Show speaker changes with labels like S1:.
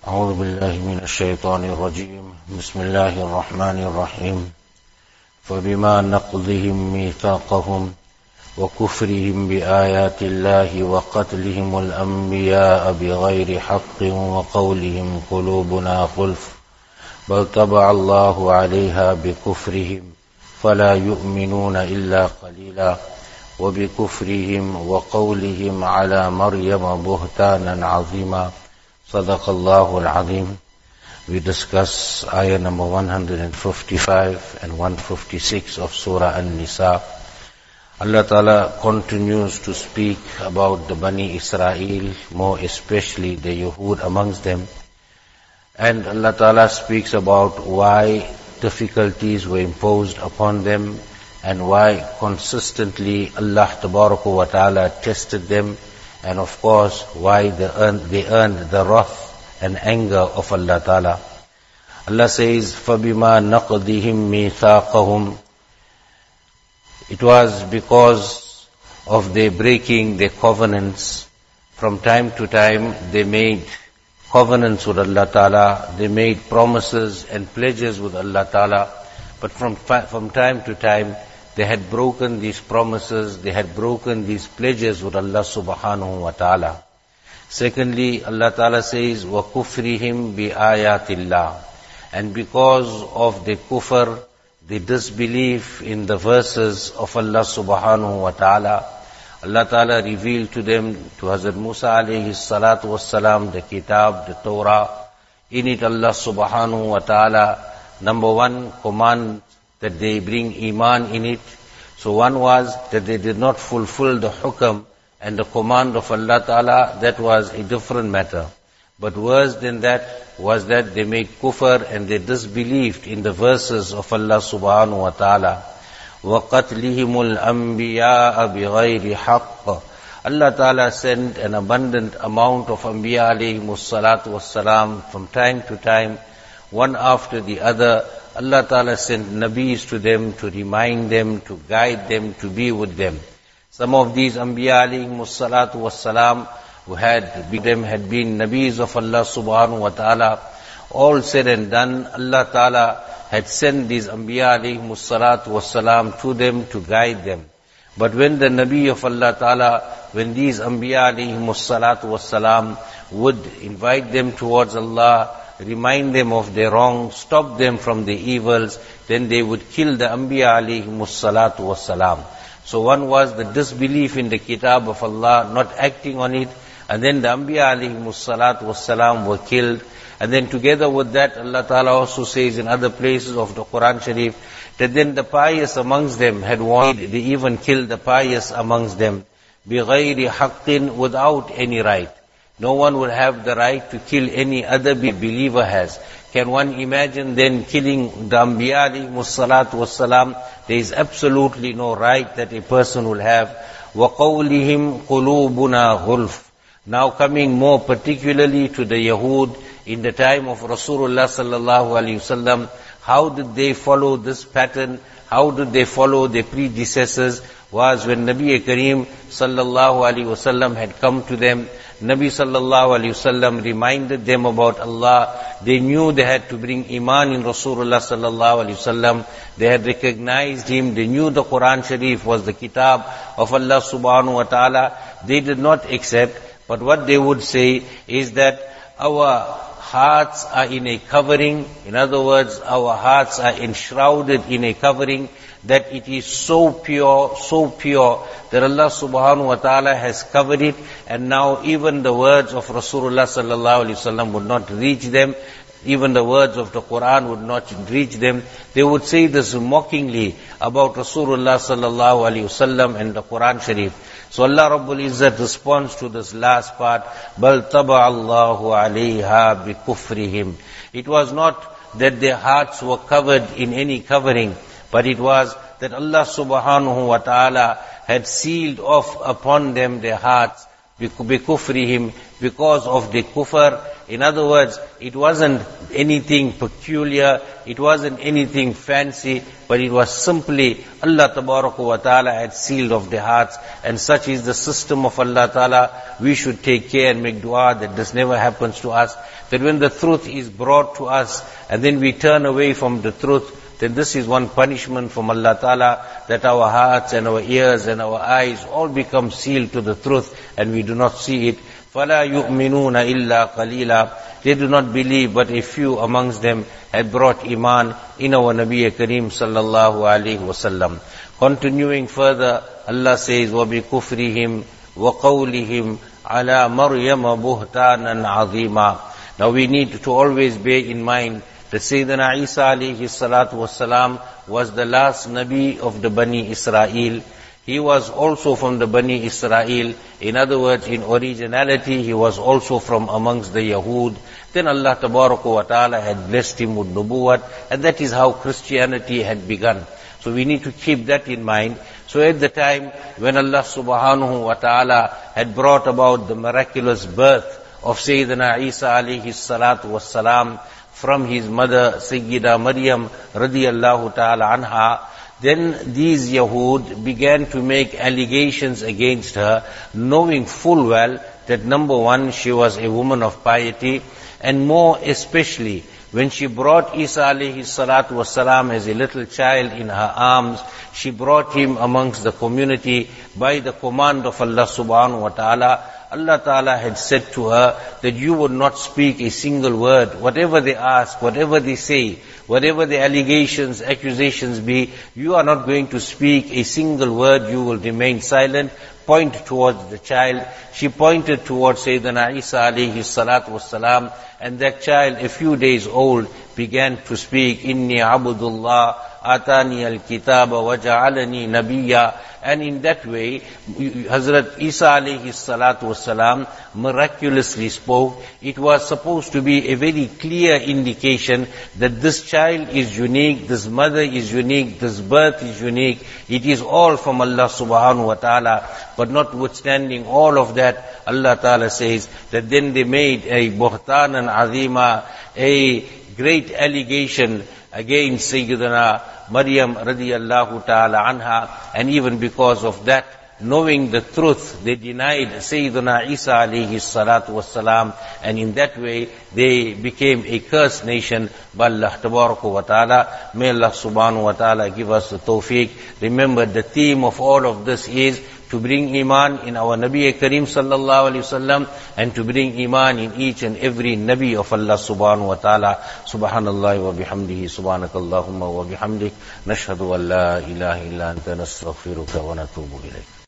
S1: أعوذ بالله من الشيطان الرجيم بسم الله الرحمن الرحيم فبما نقضهم ميثاقهم وكفرهم بآيات الله وقتلهم الأنبياء بغير حق وقولهم قلوبنا غلف بل طبع الله عليها بكفرهم فلا يؤمنون إلا قليلا وبكفرهم وقولهم على مريم بهتانا عظيما صدق الله العظيم. We discuss ayah number 155 and 156 of Surah An-Nisa. Allah Ta'ala continues to speak about the Bani Israel, more especially the Yahud amongst them. And Allah Ta'ala speaks about why difficulties were imposed upon them and why consistently Allah Ta'ala tested them, and of course why they earned the wrath and anger of Allah Ta'ala. Allah says, فَبِمَا نَقْضِهِمْ مِيثَاقَهُمْ. It was because of their breaking their covenants. From time to time they made covenants with Allah Ta'ala, they made promises and pledges with Allah Ta'ala, but from time to time they had broken these promises, they had broken these pledges with Allah Subhanahu wa Ta'ala. Secondly, Allah Ta'ala says, وَكُفْرِهِمْ بِآيَاتِ اللَّهِ. And because of the kufr, the disbelief in the verses of Allah Subhanahu wa Ta'ala, Allah Ta'ala revealed to them, to Hazrat Musa alayhi salatu wassalam, the kitab, the Torah. In it Allah Subhanahu wa Ta'ala, number one, command that they bring iman in it. So one was that they did not fulfill the hukam and the command of Allah Ta'ala. That was a different matter. But worse than that was that they made kufr and they disbelieved in the verses of Allah Subhanahu wa Ta'ala. وَقَتْلِهِمُ الْأَنْبِيَاءَ بِغَيْرِ حَقٍّ. Allah Ta'ala sent an abundant amount of Anbiya alayhimus salatu wassalam from time to time, one after the other. Allah Ta'ala sent Nabis to them to remind them, to guide them, to be with them. Some of these Anbiya alayhimus salatu wassalam who had been Nabis of Allah Subhanahu wa Ta'ala. All said and done, Allah Ta'ala had sent these Anbiya alayhimus salatu wassalam to them to guide them. But when the Nabi of Allah Ta'ala, when these Anbiya alayhimus salatu wassalam would invite them towards Allah, remind them of their wrong, stop them from the evils, then they would kill the Anbiya alayhimus salatu wassalam. So one was the disbelief in the kitab of Allah, not acting on it, and then the Anbiya alayhimus salatu wassalam were killed. And then together with that, Allah Ta'ala also says in other places of the Quran Sharif, that then the pious amongst them had warned, they even killed the pious amongst them, بِغَيْرِ حَقٍّ, without any right. No one would have the right to kill any other believer has. Can one imagine then killing the Anbiya alayhimus salatu wassalam? There is absolutely no right that a person will have. وَقَوْلِهِمْ قُلُوبُنَا غُلْفٌ. Now coming more particularly to the Yahud, in the time of Rasulullah sallallahu alaihi wasallam, how did they follow this pattern? How did they follow their predecessors? Was when Nabi Kareem sallallahu alaihi wasallam had come to them, Nabi sallallahu alaihi wasallam reminded them about Allah. They knew they had to bring iman in Rasulullah sallallahu alaihi wasallam. They had recognized him. They knew the Quran Sharif was the kitab of Allah subhanahu wa ta'ala. They did not accept, but what they would say is that our hearts are in a covering. In other words, our hearts are enshrouded in a covering, that it is so pure that Allah subhanahu wa ta'ala has covered it, and now even the words of Rasulullah sallallahu alaihi wasallam would not reach them. Even the words of the Quran would not reach them. They would say this mockingly about Rasulullah sallallahu alaihi wasallam and the Quran Sharif. So Allah Rabbul Izzat responds to this last part, بَلْ طَبَعَ اللَّهُ عَلَيْهَا بِكُفْرِهِمْ. It was not that their hearts were covered in any covering, but it was that Allah subhanahu wa ta'ala had sealed off upon them their hearts بِكُفْرِهِمْ, because of the kufr. In other words, it wasn't anything peculiar, it wasn't anything fancy, but it was simply Allah Tabaraka wa Ta'ala had sealed off the hearts, and such is the system of Allah Ta'ala. We should take care and make dua that this never happens to us, that when the truth is brought to us and then we turn away from the truth, then this is one punishment from Allah Ta'ala, that our hearts and our ears and our eyes all become sealed to the truth and we do not see it. فَلَا يُؤْمِنُونَ إِلَّا قَلِيلًا. They do not believe, but a few amongst them had brought iman in our Nabi Kareem sallallahu alayhi wasallam. Continuing further, Allah says, وَبِكُفْرِهِمْ وَقَوْلِهِمْ عَلَى مَرْيَمَ بُهْتَانًا عَظِيمًا. Now we need to always bear in mind that Sayyidina Isa alayhi salatu wasalam was the last Nabi of the Bani Israel. He was also from the Bani Israel. In other words, in originality, he was also from amongst the Yahud. Then Allah Tabaraka wa Ta'ala had blessed him with nubuwwat, and that is how Christianity had begun. So we need to keep that in mind. So at the time when Allah Subhanahu wa Ta'ala had brought about the miraculous birth of Sayyidina Isa alayhi salatu wassalam from his mother Sayyida Maryam radiyallahu ta'ala anha, then these Yahud began to make allegations against her, knowing full well that number one, she was a woman of piety, and more especially when she brought Isa alayhi salatu wasalam as a little child in her arms, she brought him amongst the community by the command of Allah subhanahu wa ta'ala. Allah Ta'ala had said to her that you would not speak a single word. Whatever they ask, whatever they say, whatever the allegations, accusations be, you are not going to speak a single word. You will remain silent. Point towards the child. She pointed towards Sayyidina Isa alayhi salatu wassalam, and that child, a few days old, began to speak, Inni abdullah, atani al-kitaba wa ja'alani nabiyya. And in that way, Hazrat Isa alayhi salatu wasalam miraculously spoke. It was supposed to be a very clear indication that this child is unique, this mother is unique, this birth is unique. It is all from Allah subhanahu wa ta'ala. But notwithstanding all of that, Allah Ta'ala says that then they made a buhtanan azima, a great allegation against Sayyidina Maryam radiyallahu ta'ala anha, and even because of that, knowing the truth, they denied Sayyidina Isa alayhi salatu wassalam, and in that way they became a cursed nation by Allah tabaraka wa ta'ala. May Allah subhanahu wa ta'ala give us the tawfiq. Remember, the theme of all of this is to bring iman in our Nabi Kareem sallallahu alayhi wasallam, and to bring iman in each and every Nabi of Allah subhanahu wa ta'ala. Subhanallah wa bihamdihi, subhanakallahumma wa bihamdik, nashhadu an la ilaha illa anta nastaghfiruka wa natubu ilayk.